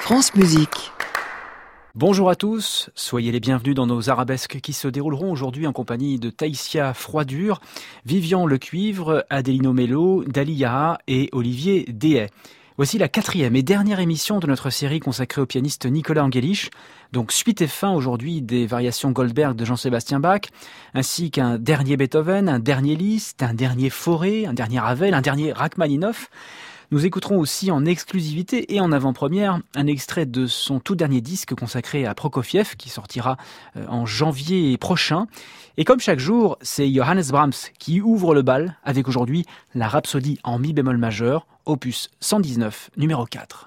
France Musique. Bonjour à tous, soyez les bienvenus dans nos arabesques qui se dérouleront aujourd'hui en compagnie de Taïsia Froidure, Vivian Lecuivre, Adelino Mello, Dali Yaha et Olivier Dehaye. Voici la 4e et dernière émission de notre série consacrée au pianiste Nicolas Angelich, donc suite et fin aujourd'hui des variations Goldberg de Jean-Sébastien Bach, ainsi qu'un dernier Beethoven, un dernier Liszt, un dernier Fauré, un dernier Ravel, un dernier Rachmaninoff. Nous écouterons aussi en exclusivité et en avant-première un extrait de son tout dernier disque consacré à Prokofiev qui sortira en janvier prochain. Et comme chaque jour, c'est Johannes Brahms qui ouvre le bal avec aujourd'hui la Rhapsodie en mi bémol majeur, opus 119, numéro 4.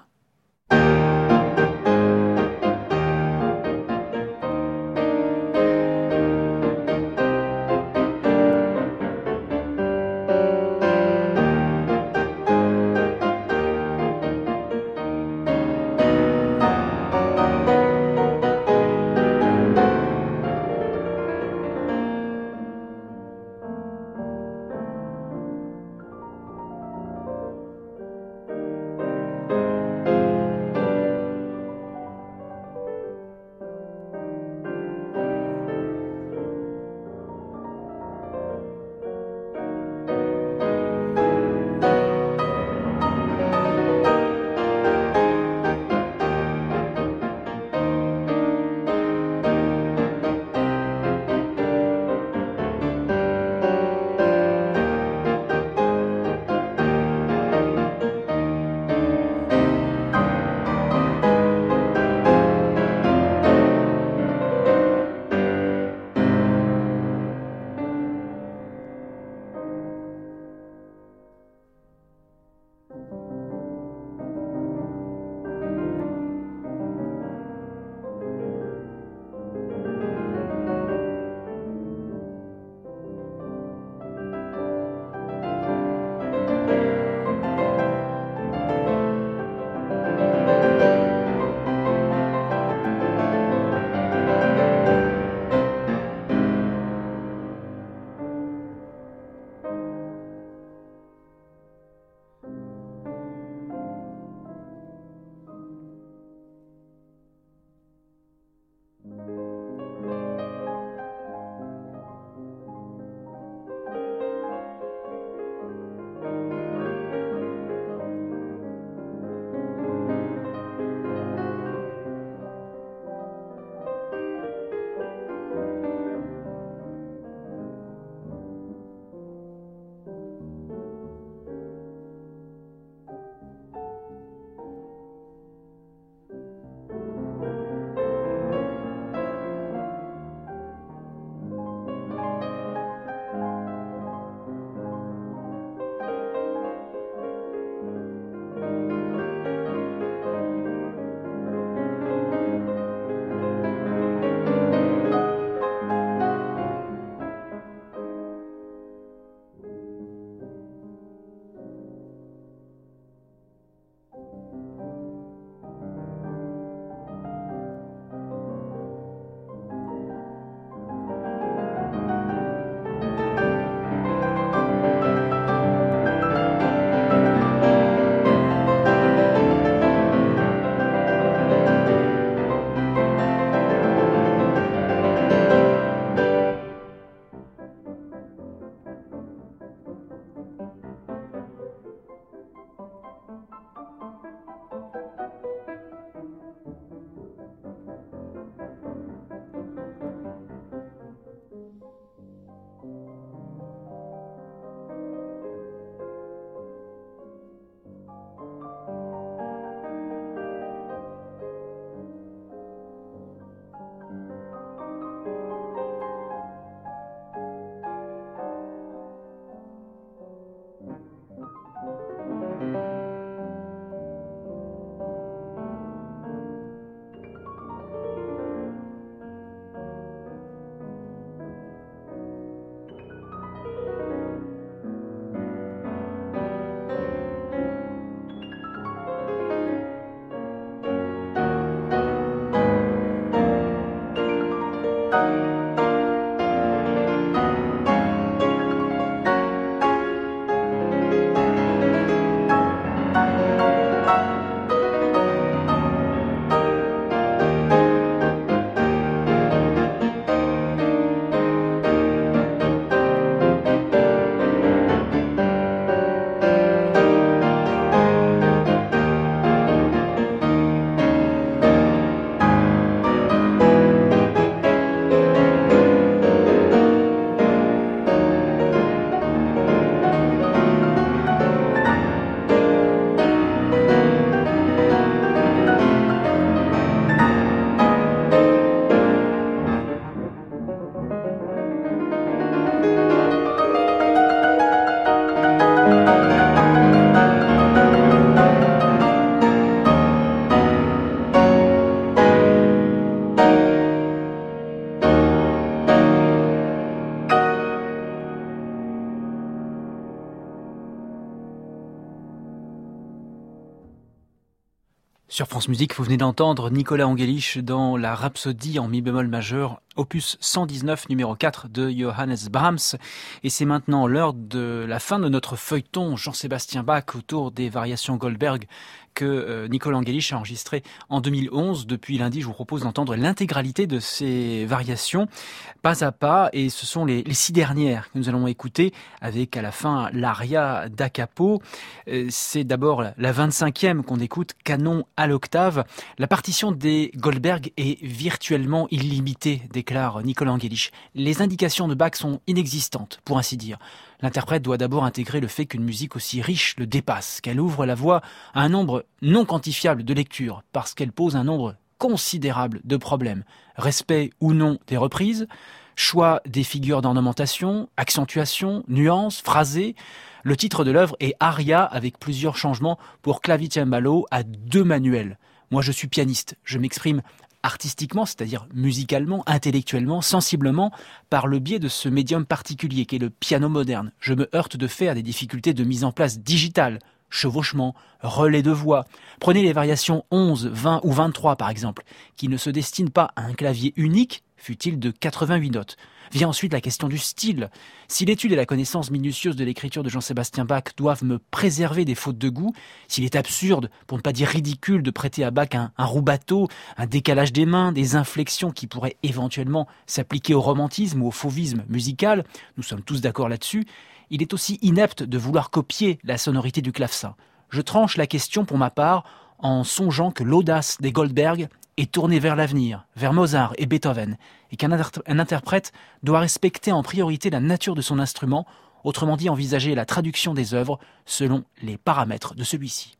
Sur France Musique, vous venez d'entendre Nicolas Angelich dans la Rhapsodie en mi bémol majeur, opus 119, numéro 4 de Johannes Brahms. Et c'est maintenant l'heure de la fin de notre feuilleton Jean-Sébastien Bach autour des variations Goldberg que Nicolas Angelich a enregistré en 2011. Depuis lundi, je vous propose d'entendre l'intégralité de ces variations, pas à pas, et ce sont les 6 dernières que nous allons écouter, avec à la fin l'aria da capo. C'est d'abord la 25e qu'on écoute, canon à l'octave. La partition des Goldberg est virtuellement illimitée, déclare Nicolas Angelich. Les indications de Bach sont inexistantes, pour ainsi dire. L'interprète doit d'abord intégrer le fait qu'une musique aussi riche le dépasse, qu'elle ouvre la voie à un nombre non quantifiable de lectures, parce qu'elle pose un nombre considérable de problèmes. Respect ou non des reprises, choix des figures d'ornementation, accentuation, nuances, phrasé. Le titre de l'œuvre est Aria avec plusieurs changements pour clavicembalo à 2 manuels. Moi je suis pianiste, je m'exprime artistiquement, c'est-à-dire musicalement, intellectuellement, sensiblement, par le biais de ce médium particulier qu'est le piano moderne. Je me heurte de fait à des difficultés de mise en place digitale, chevauchement, relais de voix. Prenez les variations 11, 20 ou 23 par exemple, qui ne se destinent pas à un clavier unique, fût-il de 88 notes. Vient ensuite la question du style. Si l'étude et la connaissance minutieuse de l'écriture de Jean-Sébastien Bach doivent me préserver des fautes de goût, s'il est absurde, pour ne pas dire ridicule, de prêter à Bach un rubato, un décalage des mains, des inflexions qui pourraient éventuellement s'appliquer au romantisme ou au fauvisme musical, nous sommes tous d'accord là-dessus, il est aussi inepte de vouloir copier la sonorité du clavecin. Je tranche la question pour ma part en songeant que l'audace des Goldberg est tournée vers l'avenir, vers Mozart et Beethoven, et qu'un interprète doit respecter en priorité la nature de son instrument, autrement dit envisager la traduction des œuvres selon les paramètres de celui-ci.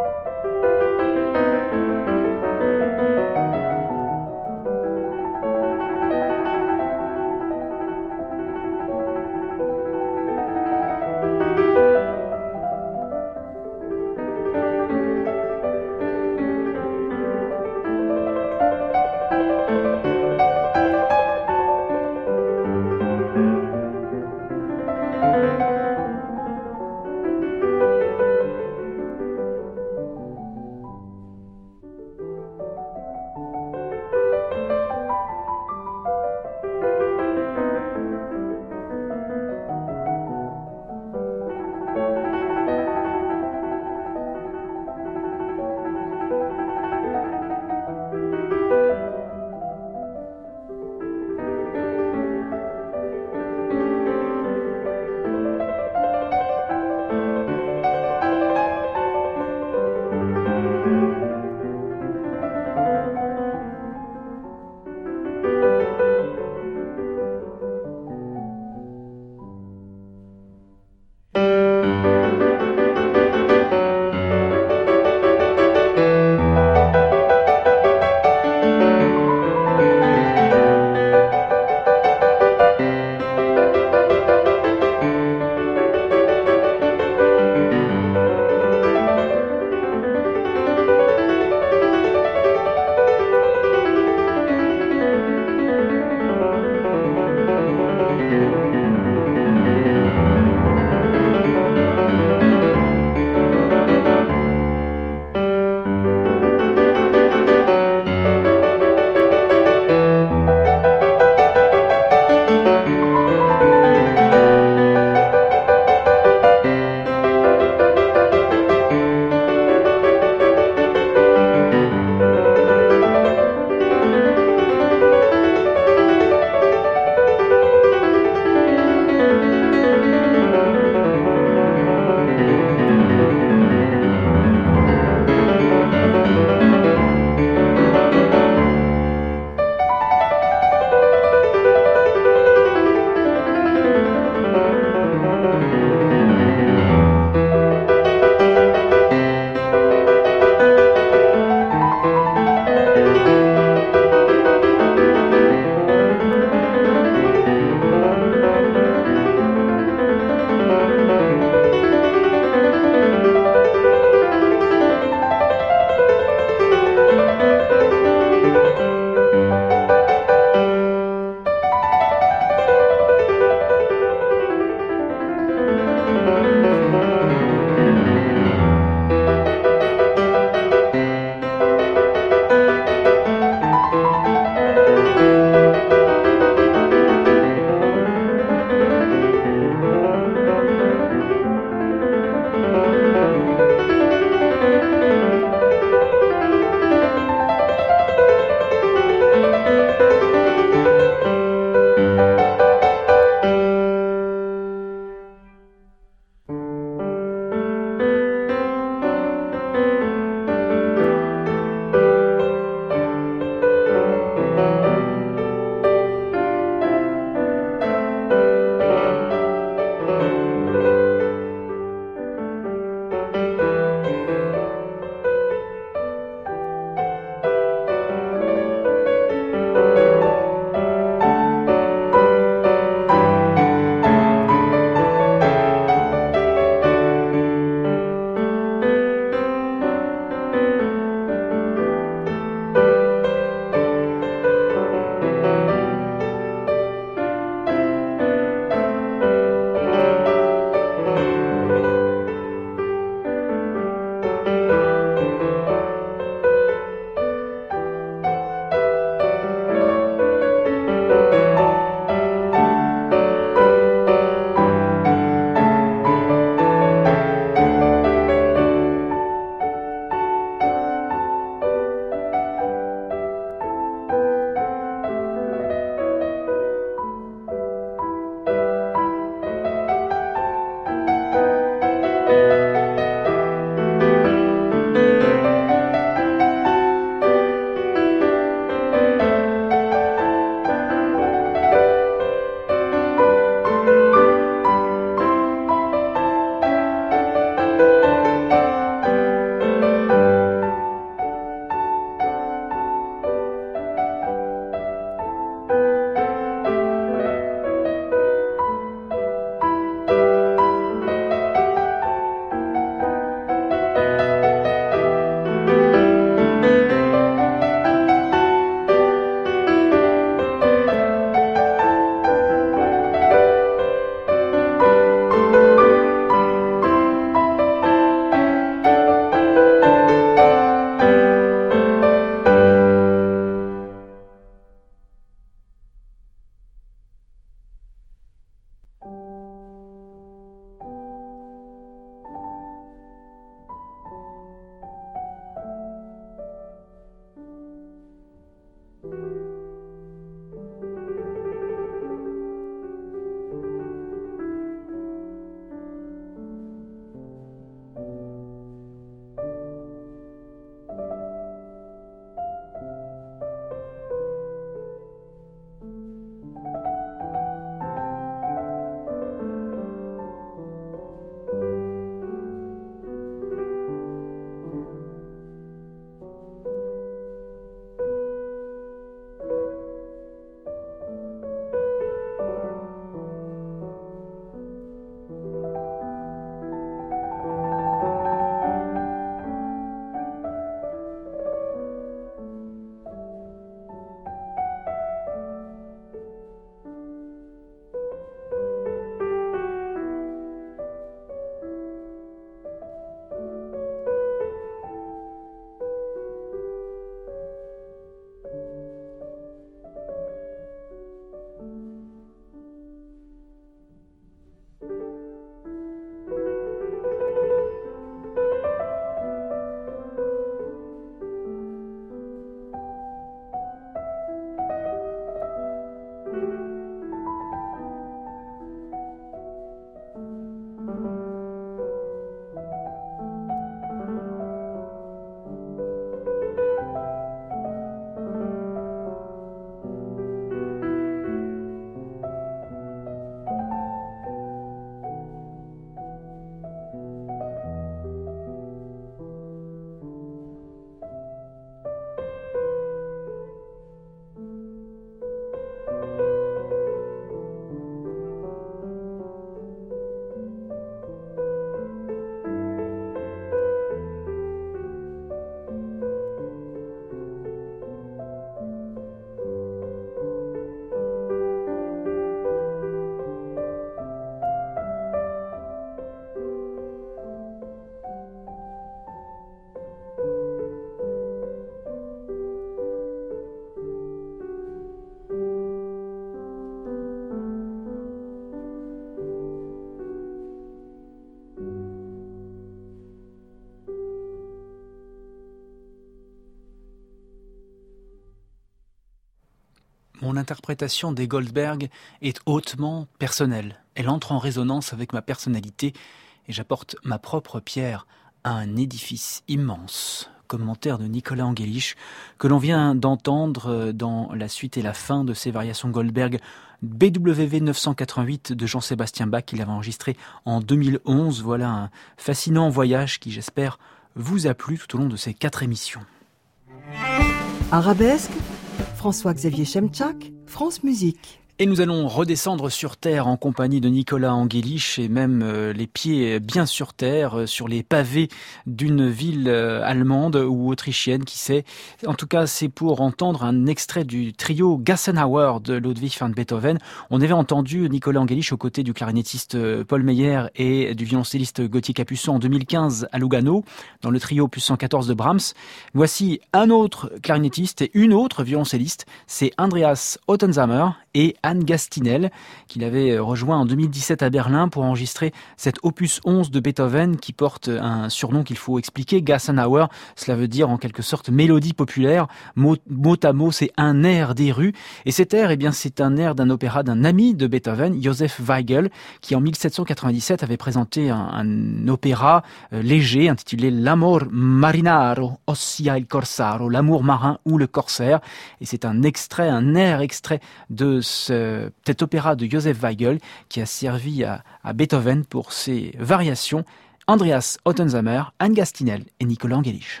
Mon interprétation des Goldberg est hautement personnelle. Elle entre en résonance avec ma personnalité et j'apporte ma propre pierre à un édifice immense. Commentaire de Nicolas Angelich que l'on vient d'entendre dans la suite et la fin de ces variations Goldberg BWV 988 de Jean-Sébastien Bach qu'il avait enregistré en 2011. Voilà un fascinant voyage qui, j'espère, vous a plu tout au long de ces 4 émissions. Arabesque, François-Xavier Chemchak, France Musique. Et nous allons redescendre sur terre en compagnie de Nicolas Angelich et même les pieds bien sur terre, sur les pavés d'une ville allemande ou autrichienne, qui sait. En tout cas, c'est pour entendre un extrait du trio Gassenhauer de Ludwig van Beethoven. On avait entendu Nicolas Angelich aux côtés du clarinettiste Paul Meyer et du violoncelliste Gauthier Capuçon en 2015 à Lugano, dans le trio opus 114 de Brahms. Voici un autre clarinettiste et une autre violoncelliste, c'est Andreas Ottensamer et Anne Gastinel, qu'il avait rejoint en 2017 à Berlin pour enregistrer cet opus 11 de Beethoven qui porte un surnom qu'il faut expliquer, Gassenhauer. Cela veut dire en quelque sorte mélodie populaire. Mot à mot, c'est un air des rues. Et cet air, eh bien, c'est un air d'un opéra d'un ami de Beethoven, Joseph Weigel, qui en 1797 avait présenté un opéra léger intitulé L'amor marinaro, ossia il corsaro, l'amour marin ou le corsaire. Et c'est un air extrait de cet opéra de Joseph Weigel qui a servi à Beethoven pour ses variations. Andreas Ottensamer, Anne Gastinel et Nicolas Angelich.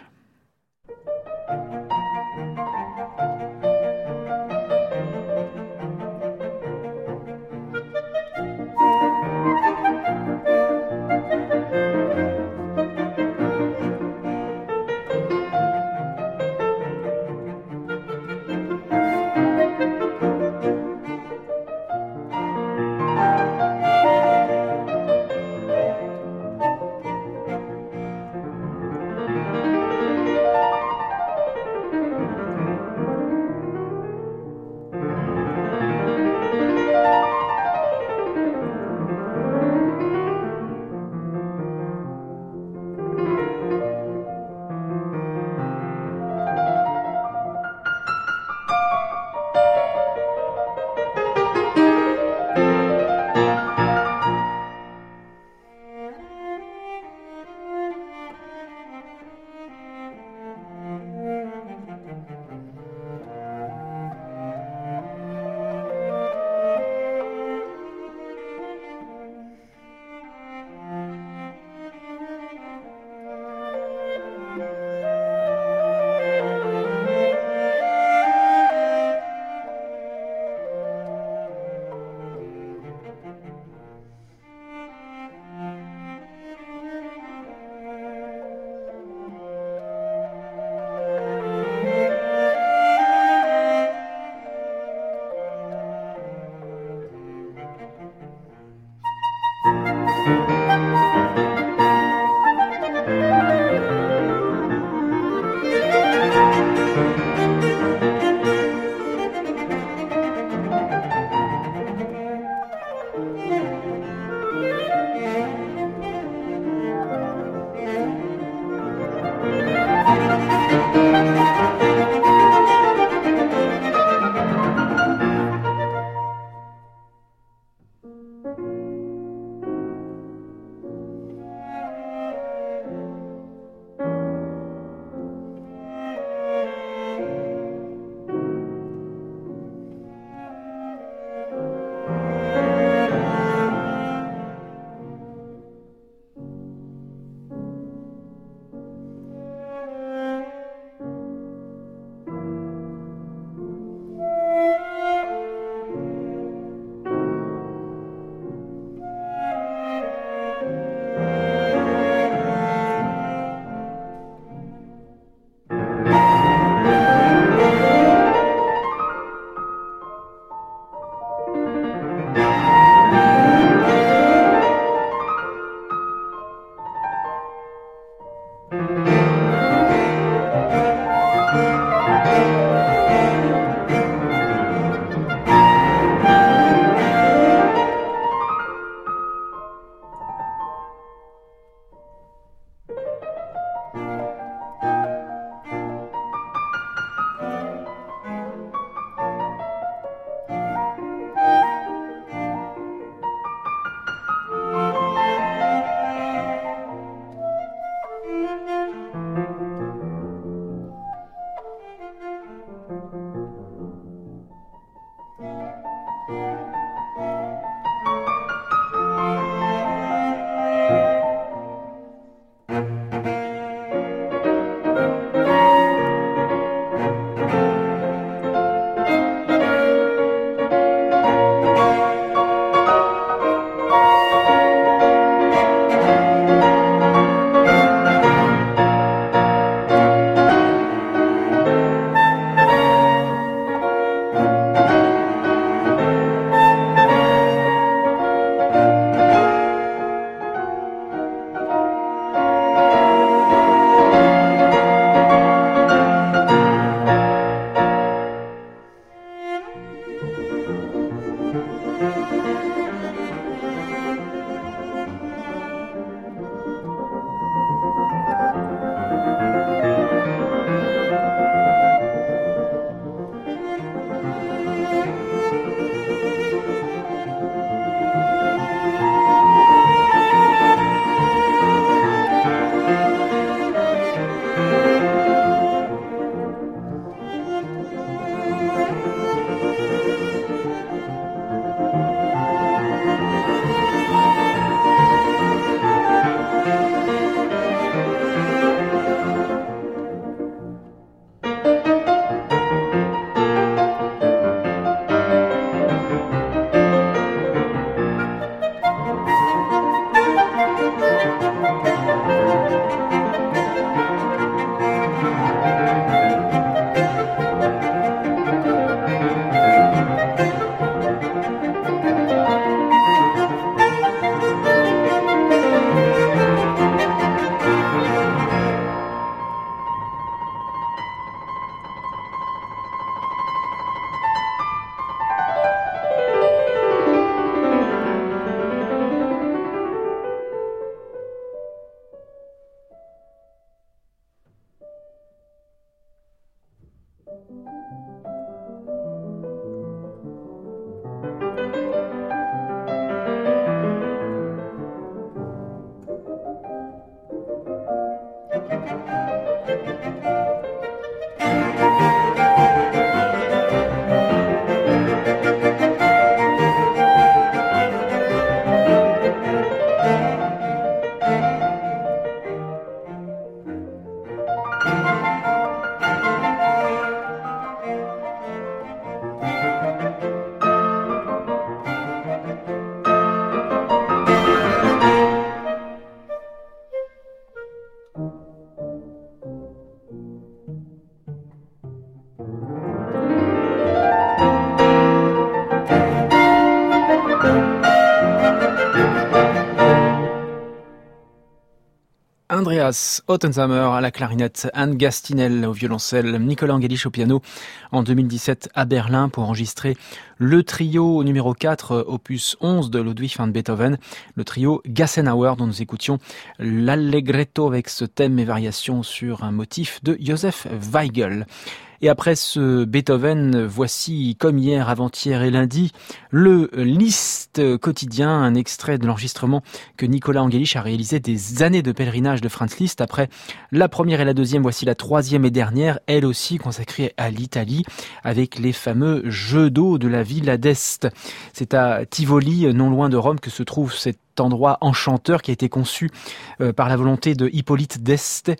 Andreas Ottensamer à la clarinette, Anne Gastinel au violoncelle, Nicolas Angelich au piano en 2017 à Berlin pour enregistrer le trio numéro 4, opus 11 de Ludwig van Beethoven, le trio Gassenhauer dont nous écoutions l'allegretto avec ce thème et variations sur un motif de Joseph Weigel. Et après ce Beethoven, voici, comme hier, avant-hier et lundi, le Liszt quotidien, un extrait de l'enregistrement que Nicolas Angelich a réalisé des années de pèlerinage de Franz Liszt. Après la première et la deuxième, voici la troisième et dernière, elle aussi consacrée à l'Italie, avec les fameux jeux d'eau de la Villa d'Este. C'est à Tivoli, non loin de Rome, que se trouve cet endroit enchanteur qui a été conçu par la volonté de Hippolyte d'Este,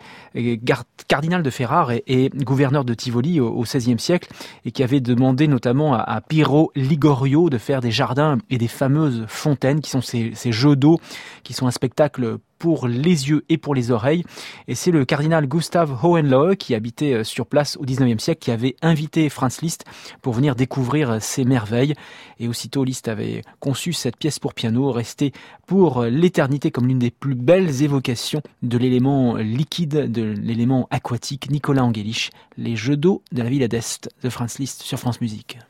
cardinal de Ferrare et gouverneur de Tivoli au XVIe siècle, et qui avait demandé notamment à Piero Ligorio de faire des jardins et des fameuses fontaines qui sont ces jeux d'eau qui sont un spectacle pour les yeux et pour les oreilles. Et c'est le cardinal Gustav Hohenlohe, qui habitait sur place au XIXe siècle, qui avait invité Franz Liszt pour venir découvrir ces merveilles. Et aussitôt, Liszt avait conçu cette pièce pour piano, restée pour l'éternité comme l'une des plus belles évocations de l'élément liquide, de l'élément aquatique. Nicolas Angelich, les jeux d'eau de la Villa d'Este de Franz Liszt sur France Musique.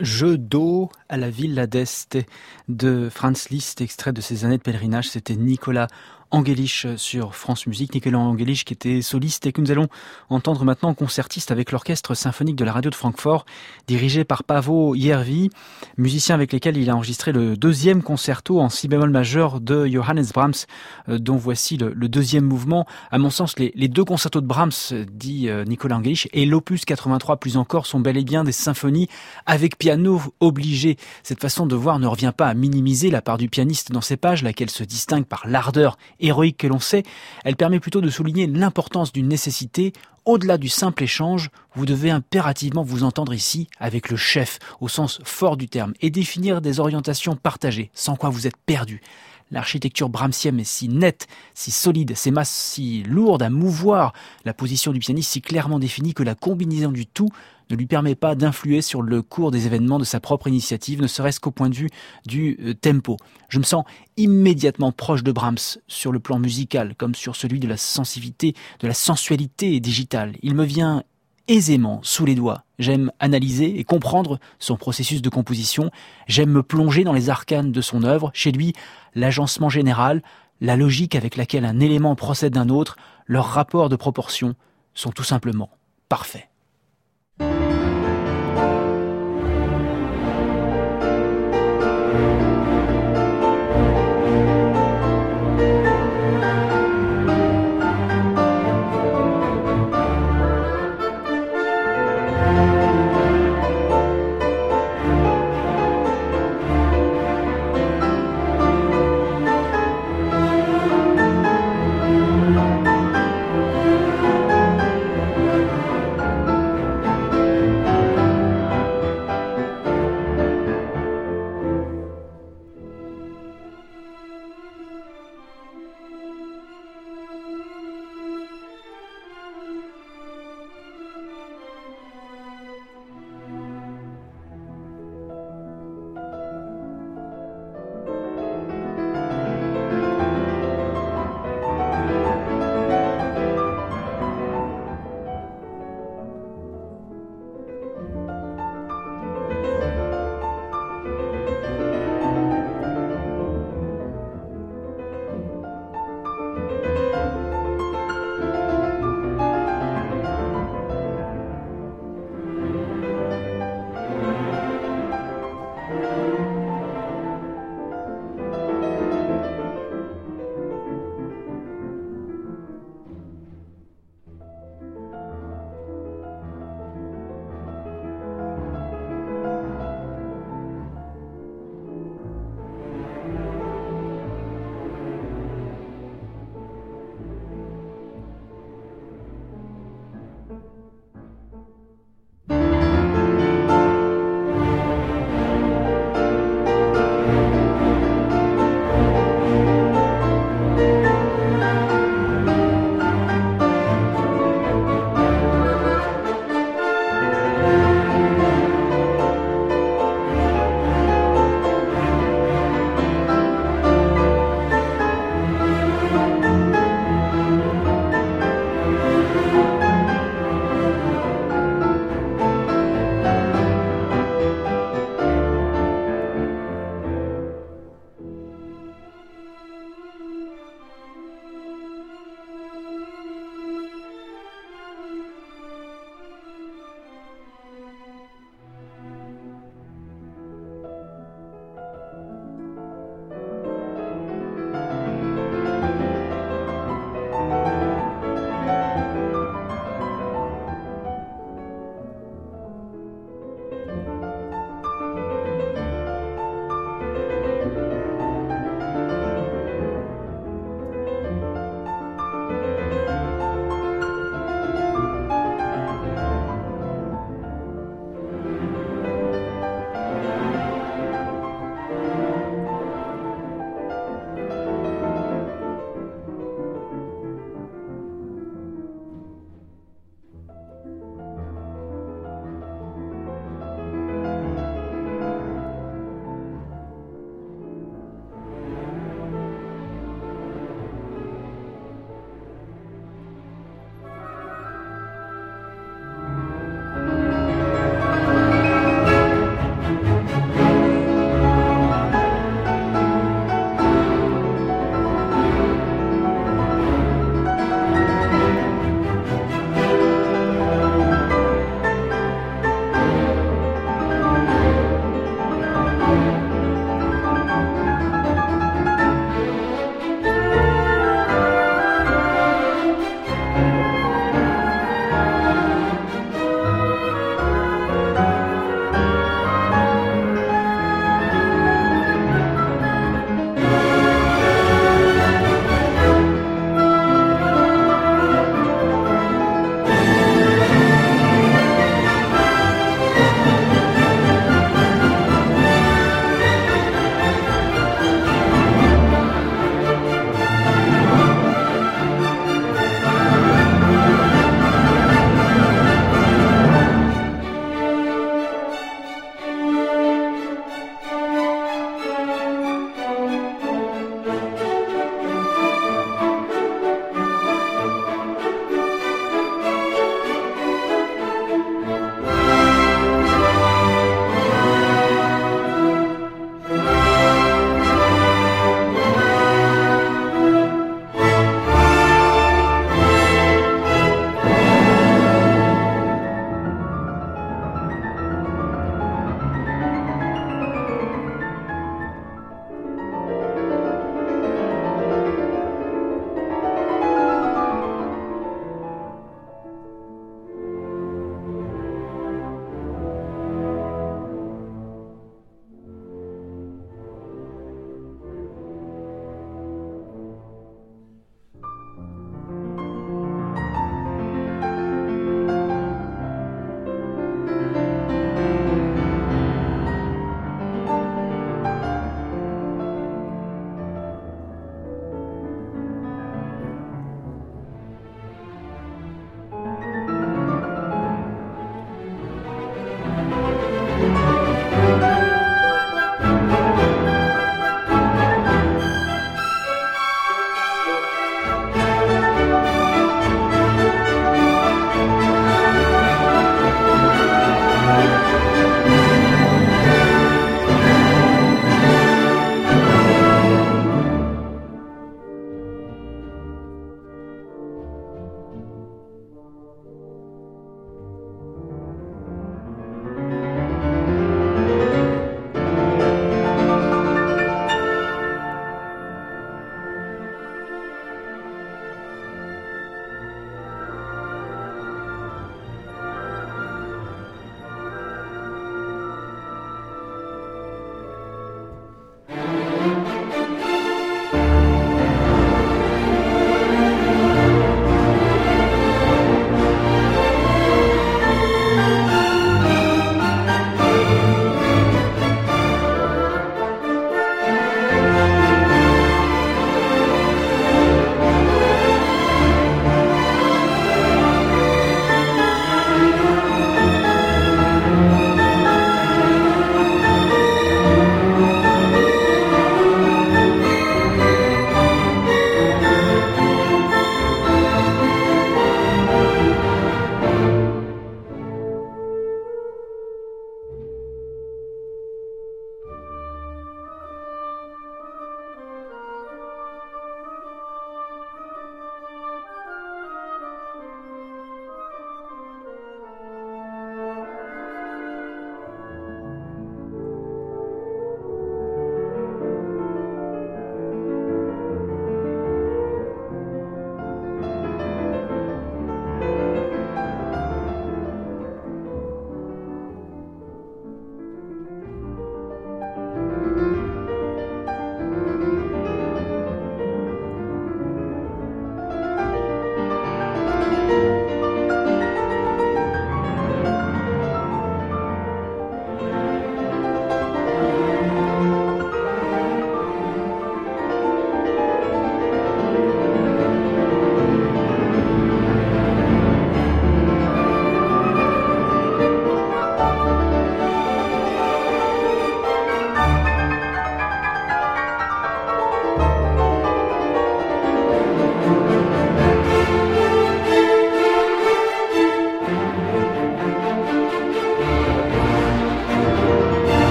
Jeu d'eau à la Villa d'Este de Franz Liszt, extrait de ses années de pèlerinage. C'était Nicolas Angelich sur France Musique. Nicolas Angelich qui était soliste et que nous allons entendre maintenant concertiste avec l'orchestre symphonique de la radio de Francfort, dirigé par Paavo Järvi, musicien avec lesquels il a enregistré le deuxième concerto en si bémol majeur de Johannes Brahms, dont voici le deuxième mouvement. À mon sens, les deux concertos de Brahms, dit Nicolas Angelich, et l'opus 83 plus encore sont bel et bien des symphonies avec piano obligé. Cette façon de voir ne revient pas à minimiser la part du pianiste dans ces pages, laquelle se distingue par l'ardeur héroïque que l'on sait. Elle permet plutôt de souligner l'importance d'une nécessité. Au-delà du simple échange, vous devez impérativement vous entendre ici avec le chef, au sens fort du terme, et définir des orientations partagées, sans quoi vous êtes perdu. L'architecture brahmsienne est si nette, si solide, ses masses si lourdes à mouvoir, la position du pianiste si clairement définie que la combinaison du tout ne lui permet pas d'influer sur le cours des événements de sa propre initiative, ne serait-ce qu'au point de vue du tempo. Je me sens immédiatement proche de Brahms sur le plan musical, comme sur celui de la sensibilité, de la sensualité digitale. Il me vient aisément sous les doigts. J'aime analyser et comprendre son processus de composition. J'aime me plonger dans les arcanes de son œuvre. Chez lui, l'agencement général, la logique avec laquelle un élément procède d'un autre, leur rapport de proportion sont tout simplement parfaits.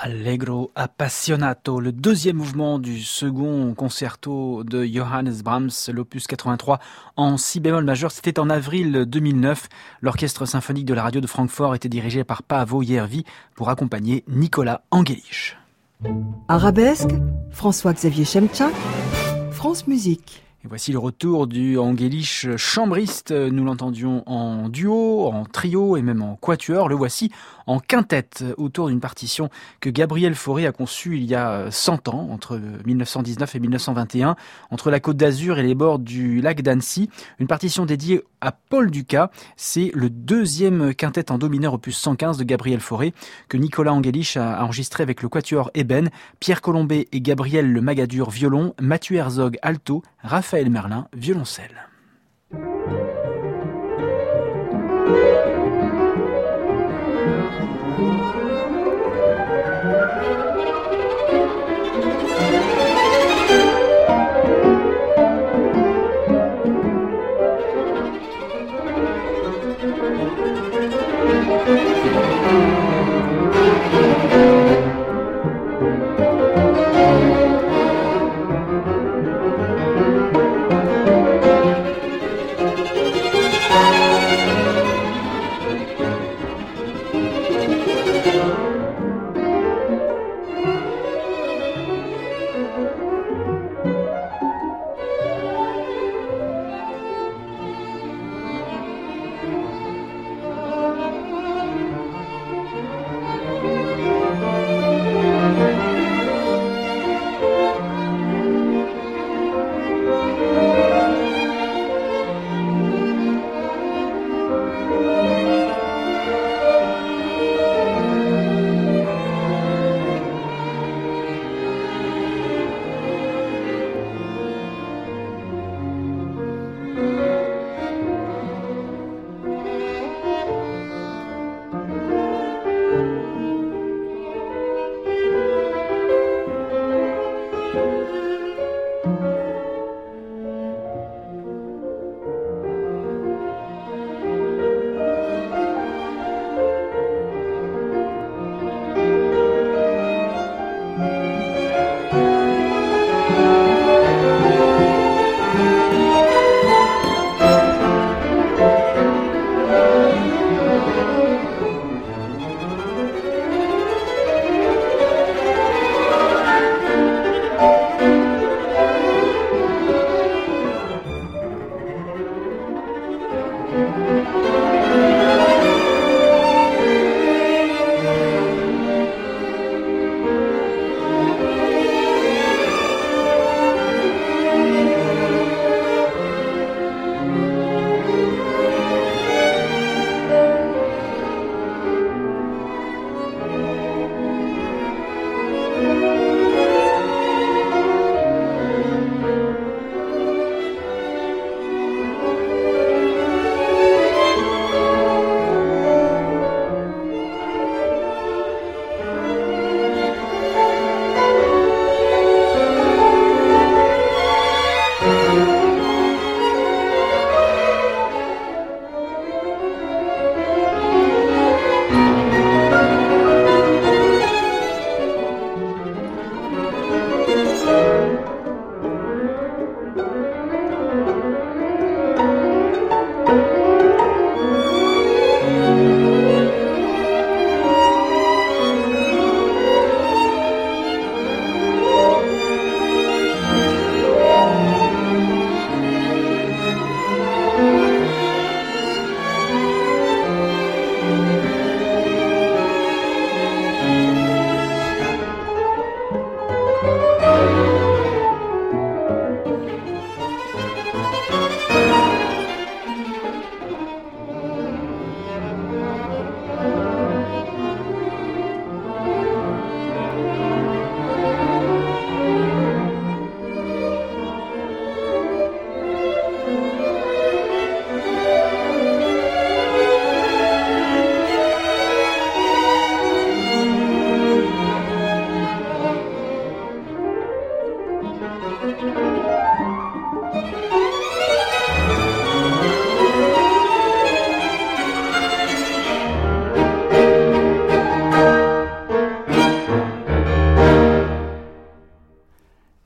Allegro appassionato, le deuxième mouvement du second concerto de Johannes Brahms, l'opus 83 en si bémol majeur. C'était en avril 2009. L'orchestre symphonique de la radio de Francfort était dirigé par Paavo Järvi pour accompagner Nicolas Angelich. Arabesque, François-Xavier Chemchak, France Musique. Et voici le retour du Angelich chambriste. Nous l'entendions en duo, en trio et même en quatuor. Le voici en quintette autour d'une partition que Gabriel Fauré a conçue il y a 100 ans, entre 1919 et 1921, entre la Côte d'Azur et les bords du lac d'Annecy. Une partition dédiée à Paul Dukas. C'est le deuxième quintette en do mineur opus 115 de Gabriel Fauré que Nicolas Angelich a enregistré avec le quatuor Eben, Pierre Colombet et Gabriel Le Magadur violon, Mathieu Herzog alto, Raphaël Merlin violoncelle.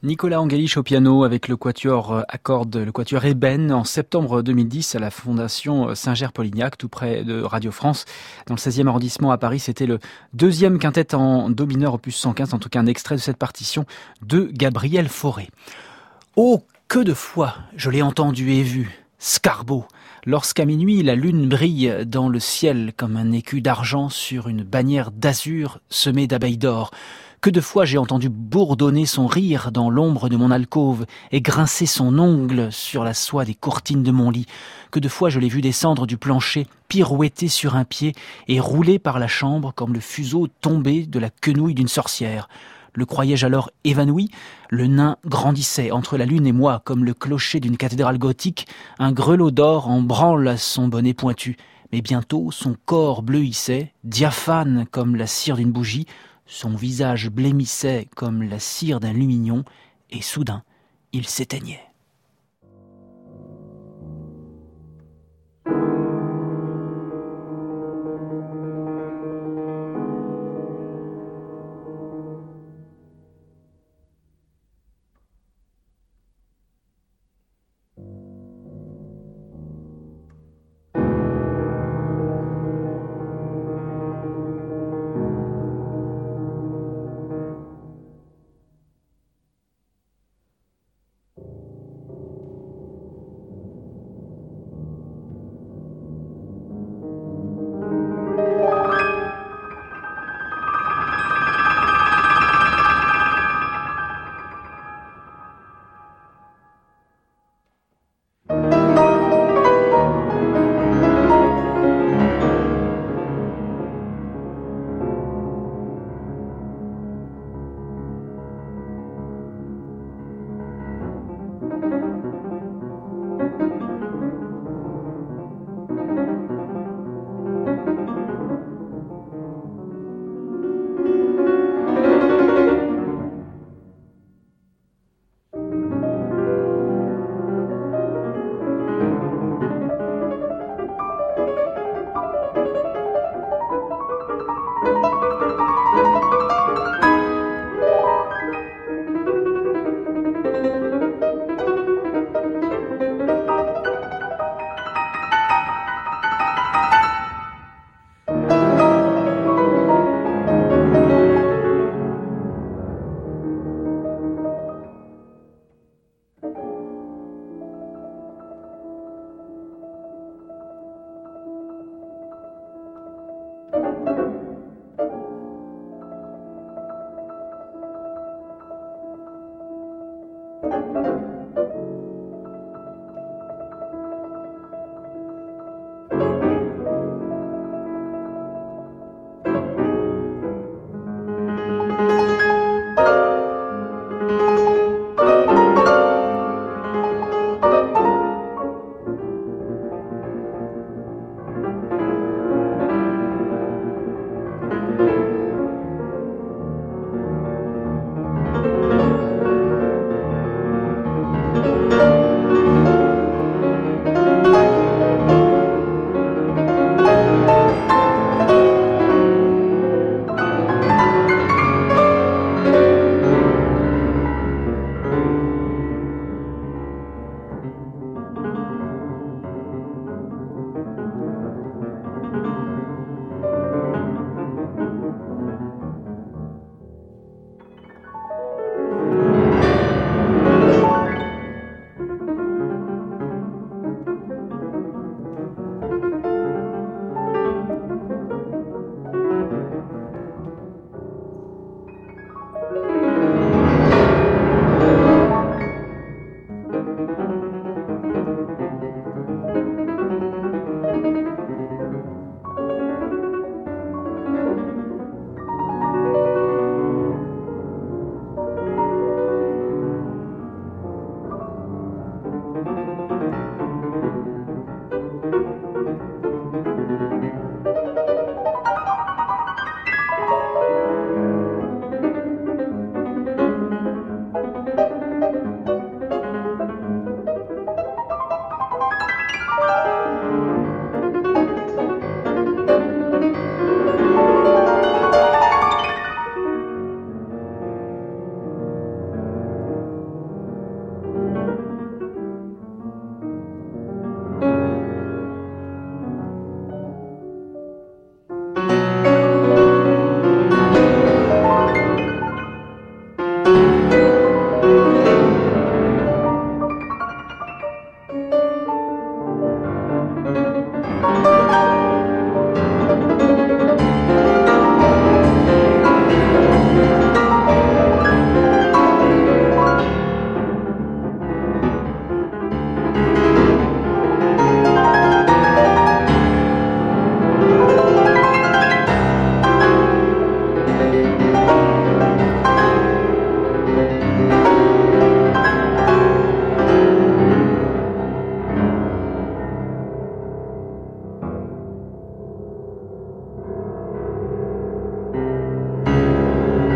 Nicolas Angelich au piano avec le quatuor à cordes, le quatuor Ébène, en septembre 2010 à la Fondation Saint-Ger-Polignac, tout près de Radio France, dans le 16e arrondissement à Paris. C'était le deuxième quintet en do mineur opus 115, en tout cas un extrait de cette partition de Gabriel Fauré. Oh, que de fois je l'ai entendu et vu, Scarbo, lorsqu'à minuit la lune brille dans le ciel comme un écu d'argent sur une bannière d'azur semée d'abeilles d'or. Que de fois j'ai entendu bourdonner son rire dans l'ombre de mon alcôve et grincer son ongle sur la soie des courtines de mon lit. Que de fois je l'ai vu descendre du plancher, pirouetter sur un pied et rouler par la chambre comme le fuseau tombé de la quenouille d'une sorcière. Le croyais-je alors évanoui ? Le nain grandissait entre la lune et moi comme le clocher d'une cathédrale gothique, un grelot d'or en branle à son bonnet pointu. Mais bientôt son corps bleuissait, diaphane comme la cire d'une bougie, son visage blêmissait comme la cire d'un lumignon, et soudain, il s'éteignait.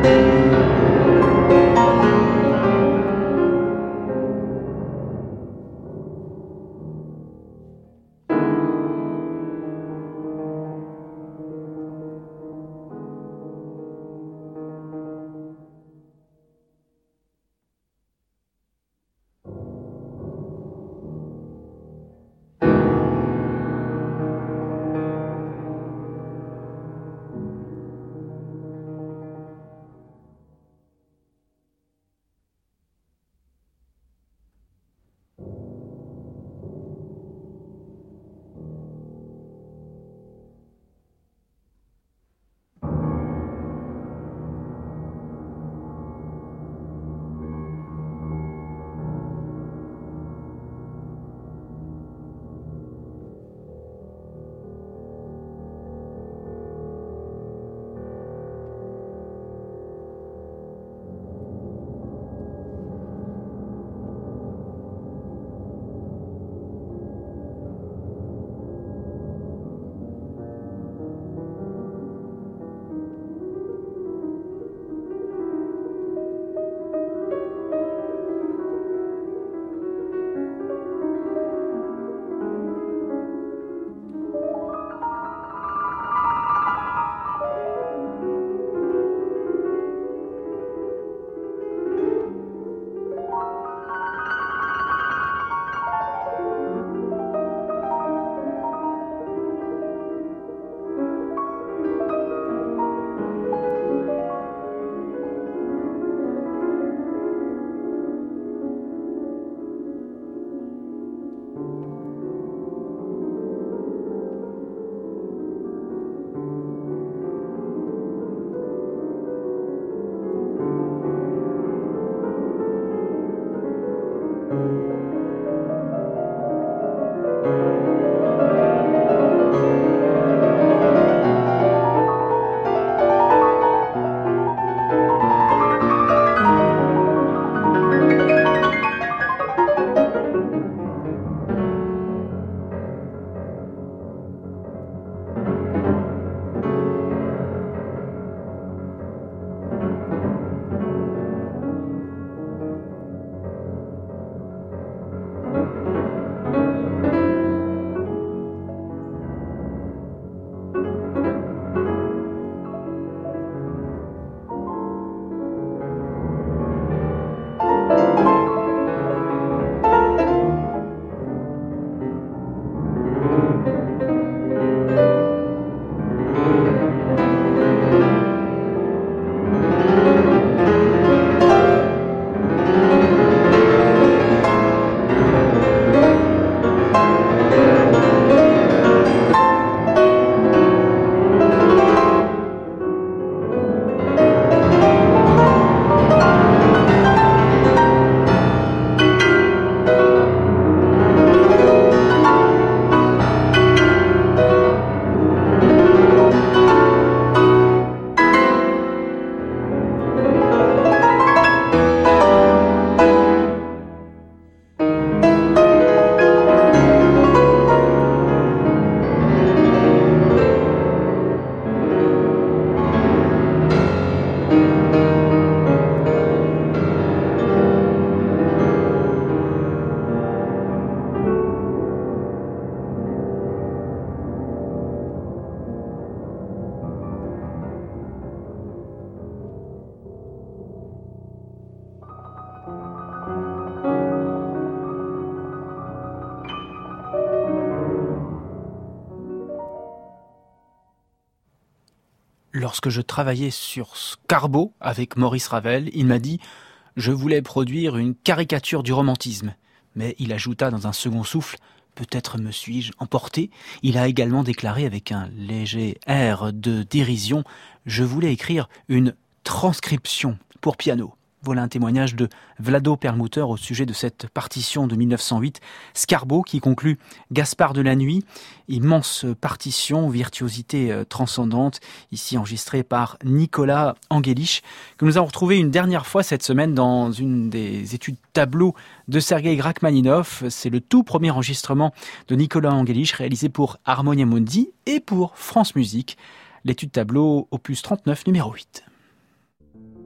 Lorsque je travaillais sur Scarbo avec Maurice Ravel, il m'a dit « Je voulais produire une caricature du romantisme ». Mais il ajouta dans un second souffle « Peut-être me suis-je emporté ». Il a également déclaré avec un léger air de dérision « Je voulais écrire une transcription pour piano ». Voilà un témoignage de Vlado Perlmutter au sujet de cette partition de 1908, Scarbo, qui conclut Gaspard de la Nuit, immense partition, virtuosité transcendante, ici enregistrée par Nicolas Angelich, que nous avons retrouvé une dernière fois cette semaine dans une des études tableaux de Sergei Rachmaninov. C'est le tout premier enregistrement de Nicolas Angelich réalisé pour Harmonia Mundi et pour France Musique, l'étude tableau opus 39 numéro 8.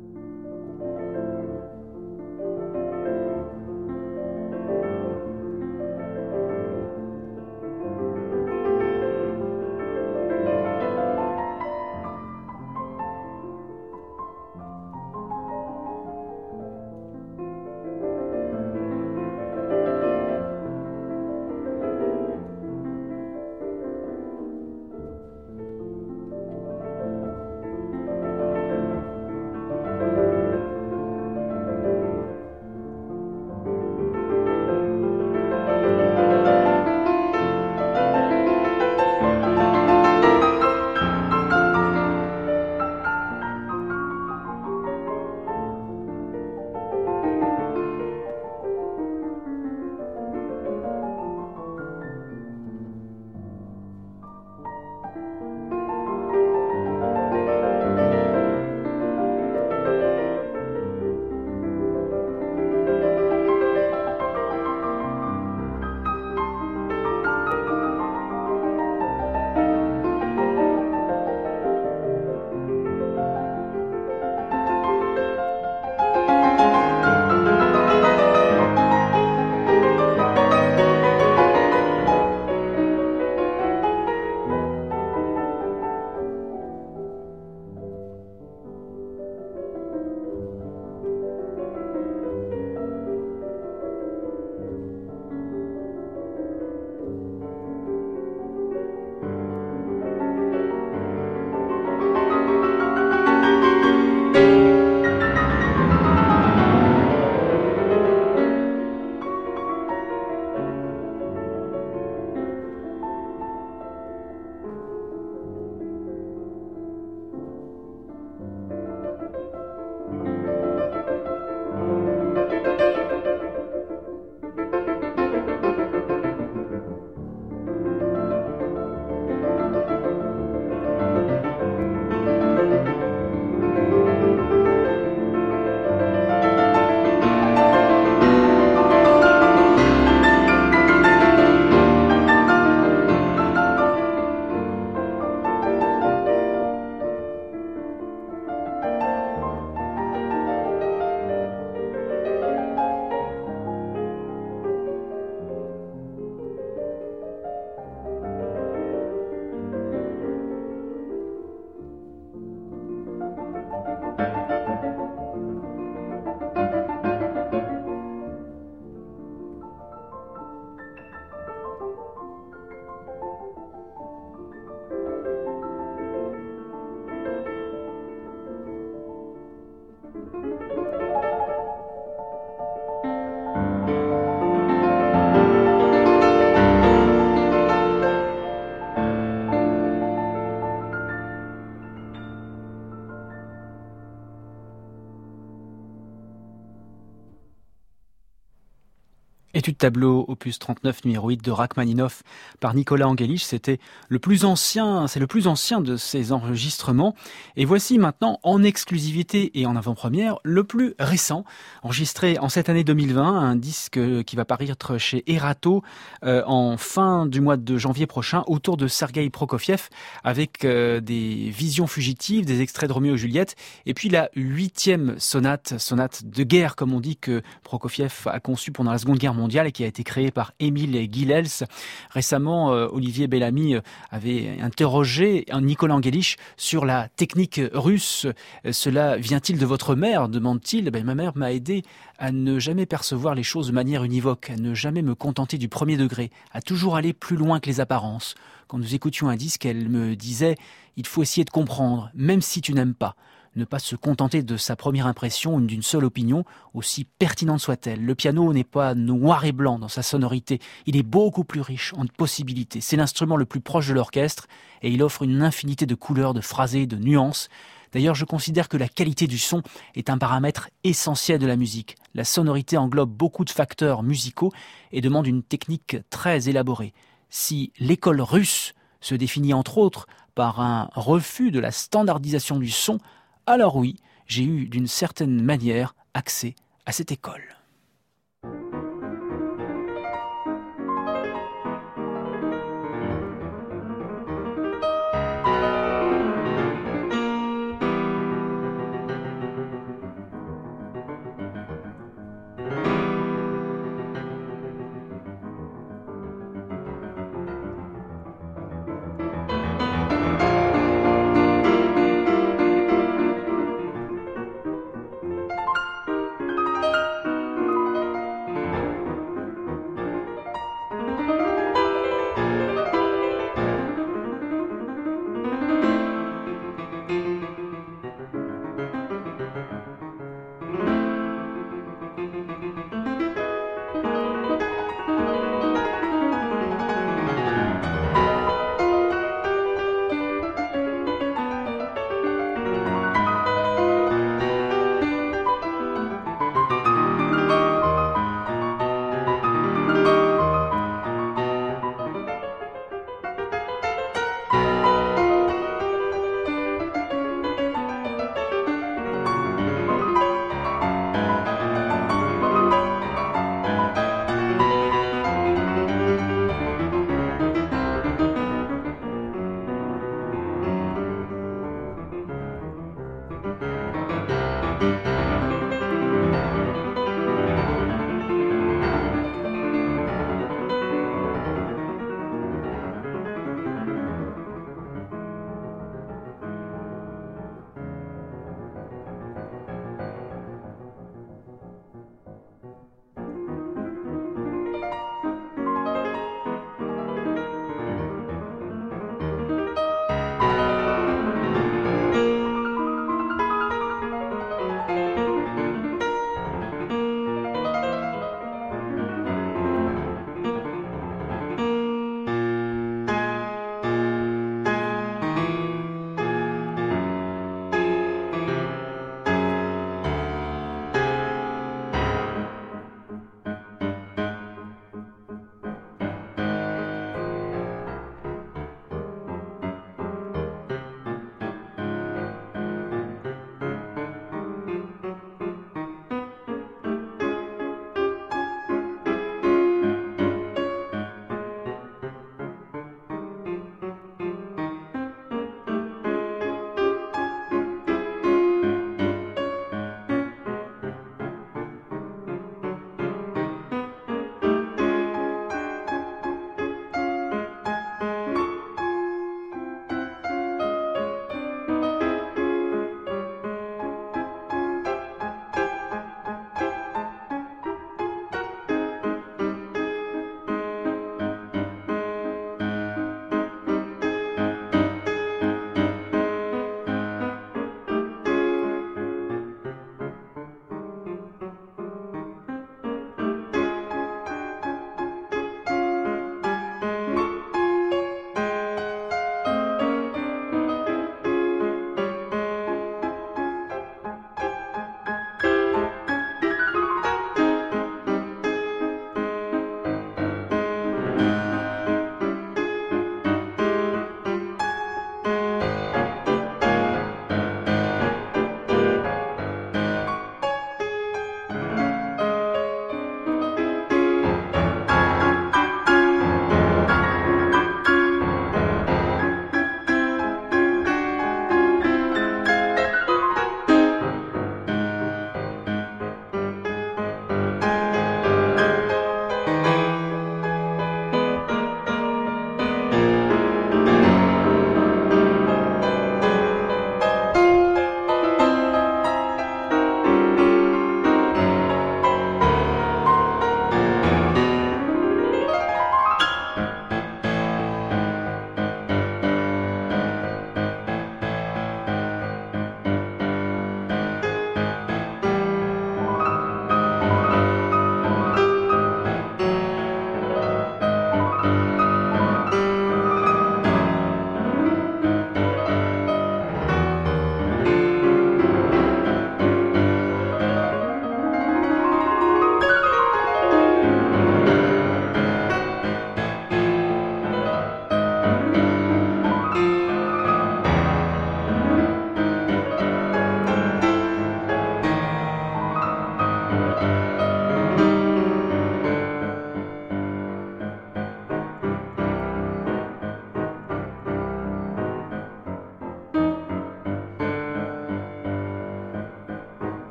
Étude tableau, opus 39, numéro 8 de Rachmaninoff par Nicolas Angelich. C'était le plus ancien de ces enregistrements. Et voici maintenant, en exclusivité et en avant-première, le plus récent, enregistré en cette année 2020, un disque qui va paraître chez Erato en fin du mois de janvier prochain, autour de Sergueï Prokofiev, avec des visions fugitives, des extraits de Roméo et Juliette, et puis la 8e sonate de guerre, comme on dit, que Prokofiev a conçue pendant la Seconde Guerre mondiale et qui a été créée par Émile Gilels. Récemment, Olivier Bellamy avait interrogé Nicolas Angelich sur la technique russe. Cela vient-il de votre mère, demande-t-il. Ma mère m'a aidé à ne jamais percevoir les choses de manière univoque, à ne jamais me contenter du premier degré, à toujours aller plus loin que les apparences. Quand nous écoutions un disque, elle me disait « Il faut essayer de comprendre, même si tu n'aimes pas ». Ne pas se contenter de sa première impression ou d'une seule opinion, aussi pertinente soit-elle. Le piano n'est pas noir et blanc dans sa sonorité, il est beaucoup plus riche en possibilités. C'est l'instrument le plus proche de l'orchestre et il offre une infinité de couleurs, de phrasés, de nuances. D'ailleurs, je considère que la qualité du son est un paramètre essentiel de la musique. La sonorité englobe beaucoup de facteurs musicaux et demande une technique très élaborée. Si l'école russe se définit entre autres par un refus de la standardisation du son, alors oui, j'ai eu d'une certaine manière accès à cette école.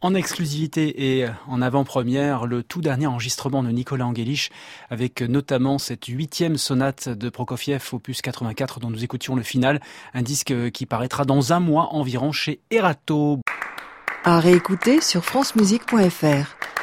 En exclusivité et en avant-première, le tout dernier enregistrement de Nicolas Angelich, avec notamment cette 8e sonate de Prokofiev, opus 84, dont nous écoutions le final, un disque qui paraîtra dans un mois environ chez Erato. À réécouter sur francemusique.fr.